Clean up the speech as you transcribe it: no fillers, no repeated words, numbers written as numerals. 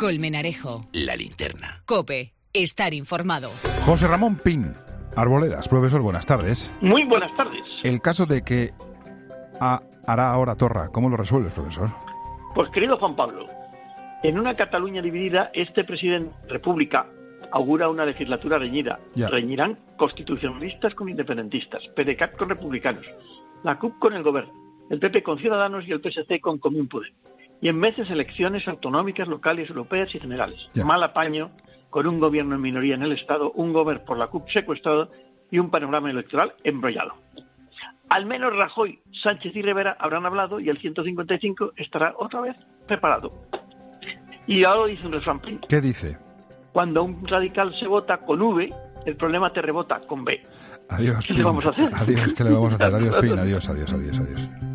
Colmenarejo. La Linterna. COPE. Estar informado. José Ramón Pin, Arboledas. Profesor, buenas tardes. Muy buenas tardes. El caso de que hará ahora Torra, ¿cómo lo resuelves, profesor? Pues querido Juan Pablo, en una Cataluña dividida, este presidente de República augura una legislatura reñida. Ya. Reñirán constitucionalistas con independentistas, PDeCAT con republicanos, la CUP con el Gobierno, el PP con Ciudadanos y el PSC con Común Podem. Y en meses elecciones autonómicas, locales, europeas y generales. Ya. Mal apaño, con un gobierno en minoría en el Estado, un gobierno por la CUP secuestrado y un panorama electoral embrollado. Al menos Rajoy, Sánchez y Rivera habrán hablado y el 155 estará otra vez preparado. Y ahora dice un refrán. ¿Qué dice? Cuando un radical se vota con V, el problema te rebota con B. Adiós, ¿Qué Pin. le vamos a hacer? Adiós, ¿qué le vamos a hacer? Adiós, Pin. Adiós.